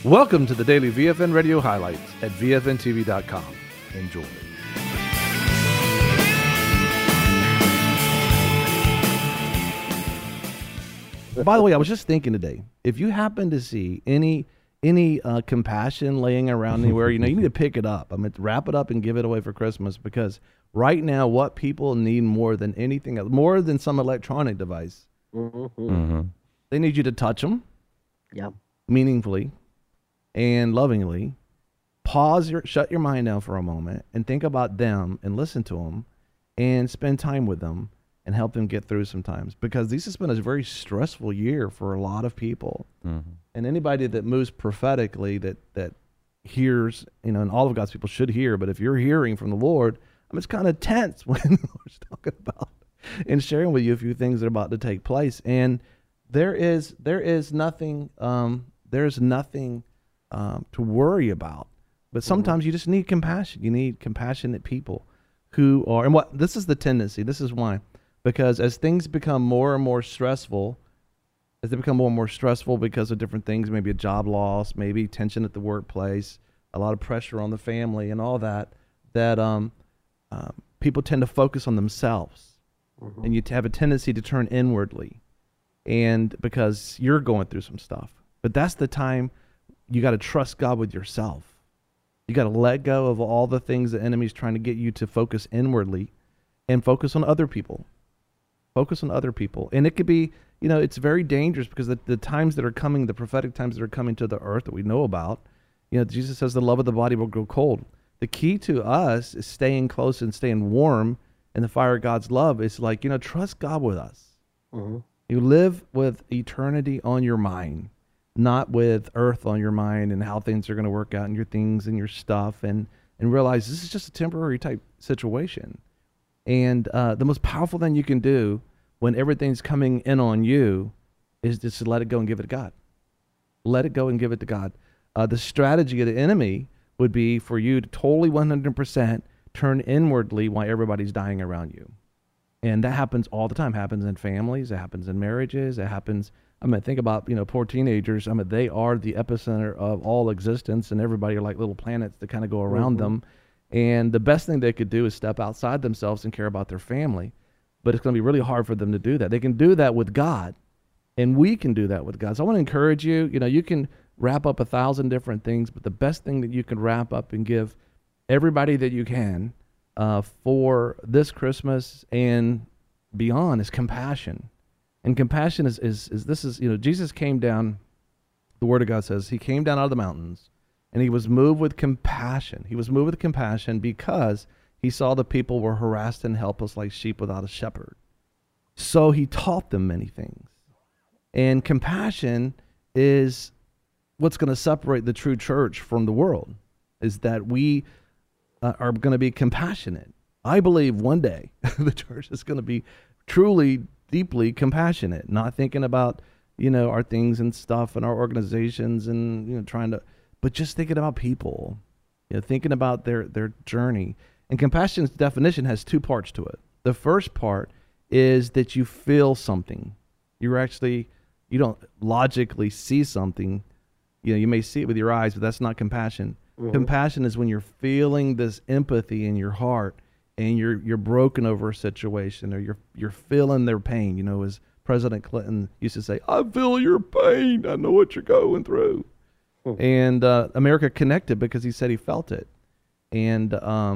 Welcome to the daily VFN Radio highlights at VFNTV.com. Enjoy. By the way, I was just thinking today, if you happen to see any compassion laying around anywhere, you need to pick it up. Wrap it up and give it away for Christmas, because right now what people need more than anything else, more than some electronic device, they need you to touch them meaningfully and lovingly. Shut your mind down for a moment and think about them and listen to them and spend time with them and help them get through sometimes, because this has been a very stressful year for a lot of people. And anybody that moves prophetically, that hears, and all of God's people should hear, but if you're hearing from the Lord, it's kind of tense when the Lord's talking about and sharing with you a few things that are about to take place. And there is nothing to worry about. But sometimes you just need compassion. You need compassionate people who are, and this is the tendency. This is why. Because as things become more and more stressful, because of different things, maybe a job loss, maybe tension at the workplace, a lot of pressure on the family and all that people tend to focus on themselves. And you have a tendency to turn inwardly, and because you're going through some stuff. But that's the time you got to trust God with yourself. You got to let go of all the things the enemy's trying to get you to focus inwardly and focus on other people. Focus on other people. And it could be, it's very dangerous, because the times that are coming, the prophetic times that are coming to the earth that we know about, Jesus says the love of the body will grow cold. The key to us is staying close and staying warm in the fire of God's love. It's like, trust God with us. You live with eternity on your mind, not with earth on your mind and how things are going to work out and your things and your stuff, and realize this is just a temporary type situation. And the most powerful thing you can do when everything's coming in on you is just to let it go and give it to God. Let it go and give it to God. The strategy of the enemy would be for you to totally 100% turn inwardly while everybody's dying around you. And that happens all the time. It happens in families. It happens in marriages. It happens, think about, poor teenagers. They are the epicenter of all existence, and everybody are like little planets that kind of go around them. And the best thing they could do is step outside themselves and care about their family. But it's going to be really hard for them to do that. They can do that with God, and we can do that with God. So I want to encourage you, you can wrap up 1,000 different things, but the best thing that you can wrap up and give everybody that you can for this Christmas and beyond is compassion. And compassion is Jesus came down, the Word of God says, he came down out of the mountains, and he was moved with compassion. He was moved with compassion because he saw the people were harassed and helpless like sheep without a shepherd. So he taught them many things. And compassion is what's going to separate the true church from the world, is that we are going to be compassionate. I believe one day the church is going to be truly, deeply compassionate, not thinking about, our things and stuff and our organizations and, but just thinking about people, thinking about their journey. And compassion's definition has two parts to it. The first part is that you feel something. You don't logically see something. You may see it with your eyes, but that's not compassion. Compassion is when you're feeling this empathy in your heart, and you're broken over a situation, or you're feeling their pain. As President Clinton used to say, "I feel your pain. I know what you're going through." And America connected because he said he felt it. And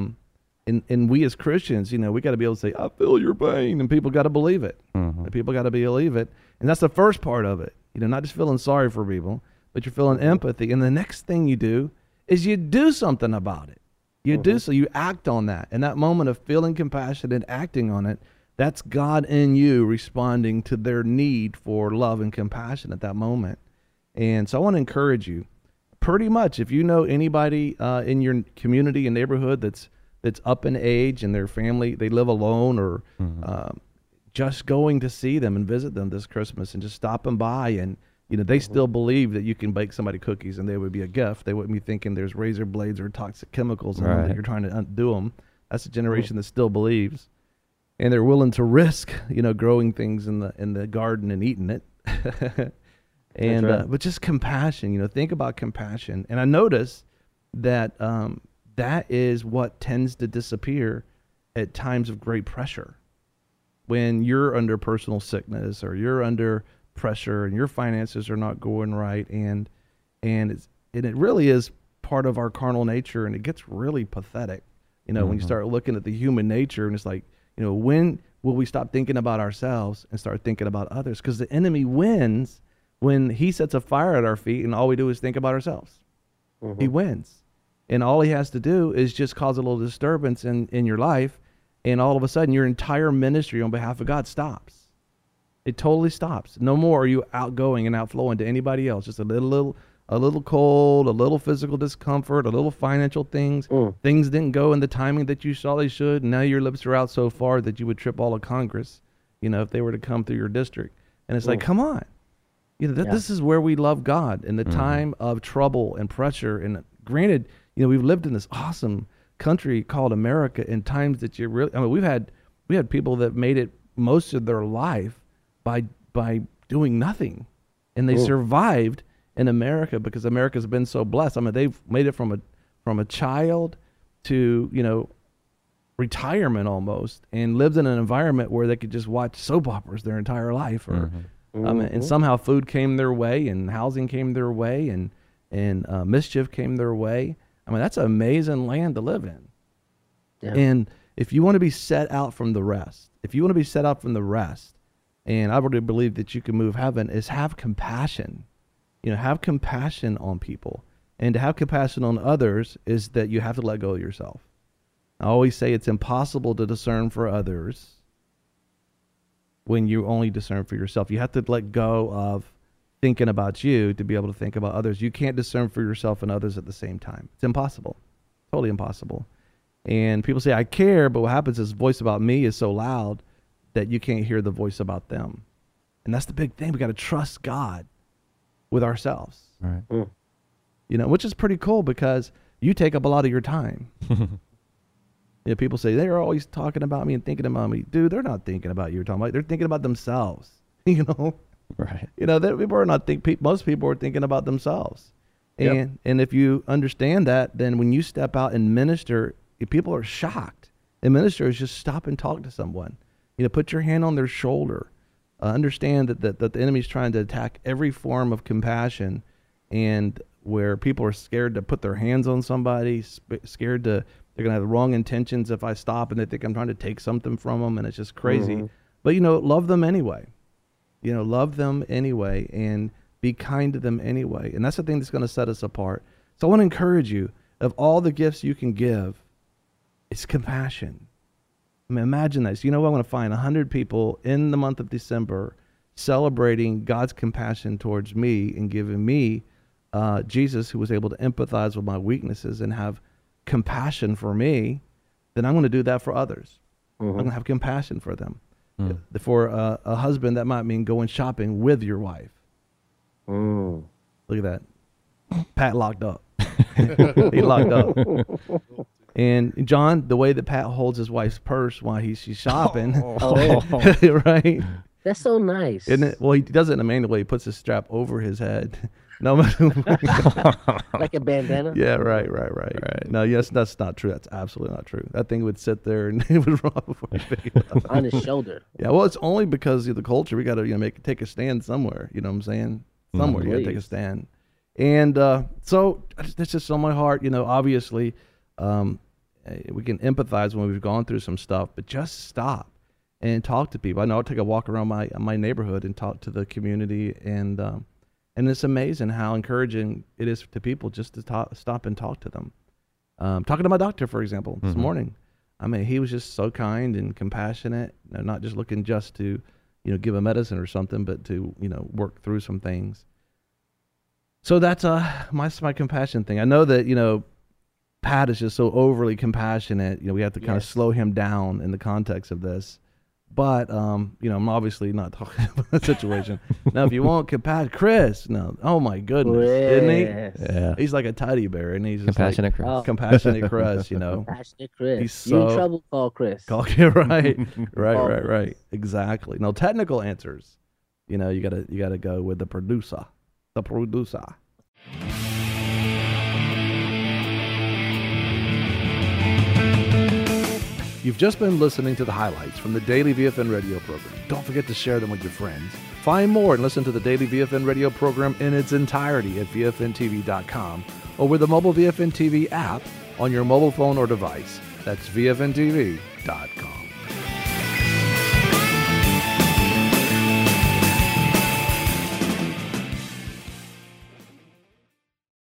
we as Christians, we got to be able to say, "I feel your pain," and people got to believe it. People got to believe it, and that's the first part of it. Not just feeling sorry for people, but you're feeling empathy. And the next thing you do is you do something about it. You do so. You act on that. And that moment of feeling compassion and acting on it, that's God in you responding to their need for love and compassion at that moment. And so I want to encourage you, pretty much, if you know anybody in your community and neighborhood that's up in age and their family, they live alone, or just going to see them and visit them this Christmas and just stopping by, and they still believe that you can bake somebody cookies and they would be a gift. They wouldn't be thinking there's razor blades or toxic chemicals in them that you're trying to undo them. That's a generation that still believes, and they're willing to risk, growing things in the garden and eating it. And right. but just compassion, think about compassion. And I notice that that is what tends to disappear at times of great pressure. When you're under personal sickness or you're under pressure and your finances are not going right, and it really is part of our carnal nature, and it gets really pathetic. When you start looking at the human nature, and it's like, when will we stop thinking about ourselves and start thinking about others? Because the enemy wins when he sets a fire at our feet, and all we do is think about ourselves. He wins, and all he has to do is just cause a little disturbance in your life, and all of a sudden your entire ministry on behalf of God stops. It totally stops. No more are you outgoing and outflowing to anybody else. Just a little cold, a little physical discomfort, a little financial things. Things didn't go in the timing that you saw they should. And now your lips are out so far that you would trip all of Congress, if they were to come through your district. And it's like, come on. This is where we love God in the time of trouble and pressure. And granted, we've lived in this awesome country called America in times that we had people that made it most of their life by doing nothing, and they survived in America because America's been so blessed. They've made it from a child to retirement almost, and lived in an environment where they could just watch soap operas their entire life, or and somehow food came their way, and housing came their way, and mischief came their way. That's an amazing land to live in. Yeah. And if you want to be set out from the rest, and I really believe that you can move heaven, is have compassion. Have compassion on people. And to have compassion on others is that you have to let go of yourself. I always say it's impossible to discern for others when you only discern for yourself. You have to let go of thinking about you to be able to think about others. You can't discern for yourself and others at the same time. It's impossible. Totally impossible. And people say, I care, but what happens is the voice about me is so loud that you can't hear the voice about them. And that's the big thing. We got to trust God with ourselves. Right. Which is pretty cool because you take up a lot of your time. People say they're always talking about me and thinking about me. Dude, they're not thinking about you. You're talking about. They're thinking about themselves. Right. People are not most people are thinking about themselves. And if you understand that, then when you step out and minister, people are shocked. And ministers just stop and talk to someone. Put your hand on their shoulder. Understand that the enemy's trying to attack every form of compassion, and where people are scared to put their hands on somebody, scared they're going to have the wrong intentions if I stop and they think I'm trying to take something from them, and it's just crazy. But, love them anyway. Love them anyway, and be kind to them anyway. And that's the thing that's going to set us apart. So I want to encourage you, of all the gifts you can give, it's compassion. Imagine this. I want to find 100 people in the month of December celebrating God's compassion towards me and giving me Jesus, who was able to empathize with my weaknesses and have compassion for me. Then I'm going to do that for others. I'm going to have compassion for them. For a husband, that might mean going shopping with your wife. Look at that. Pat locked up. He locked up. And John, the way that Pat holds his wife's purse while she's shopping, right? That's so nice. Isn't it? Well, he does it in a manual way. He puts his strap over his head. No, like a bandana. Yeah, right. No, yes, that's not true. That's absolutely not true. That thing would sit there and it would run before you pick it up. On his shoulder. Yeah, well, it's only because of the culture. We got to take a stand somewhere. You know what I'm saying? Somewhere you got to take a stand. And so that's just on my heart. Obviously, we can empathize when we've gone through some stuff, but just stop and talk to people. I know I'll take a walk around my neighborhood and talk to the community, and it's amazing how encouraging it is to people just to stop and talk to them. Talking to my doctor, for example, this morning. He was just so kind and compassionate, not just looking just to, give a medicine or something, but to, work through some things. So that's my compassion thing. I know that, Pat is just so overly compassionate. We have to kind of slow him down in the context of this. But, I'm obviously not talking about the situation. Now, if you want compassion, Chris, no. Oh, my goodness. Isn't he? Yeah. He's like a teddy bear. And he's just Compassionate Chris. Compassionate Chris, Compassionate Chris. He's so, you in trouble, call Chris. Right. Exactly. No, technical answers. You gotta go with the producer. the producer. You've just been listening to the highlights from the Daily VFN radio program. Don't forget to share them with your friends. Find more and listen to the Daily VFN radio program in its entirety at VFNTV.com or with the mobile VFN TV app on your mobile phone or device. That's VFNTV.com.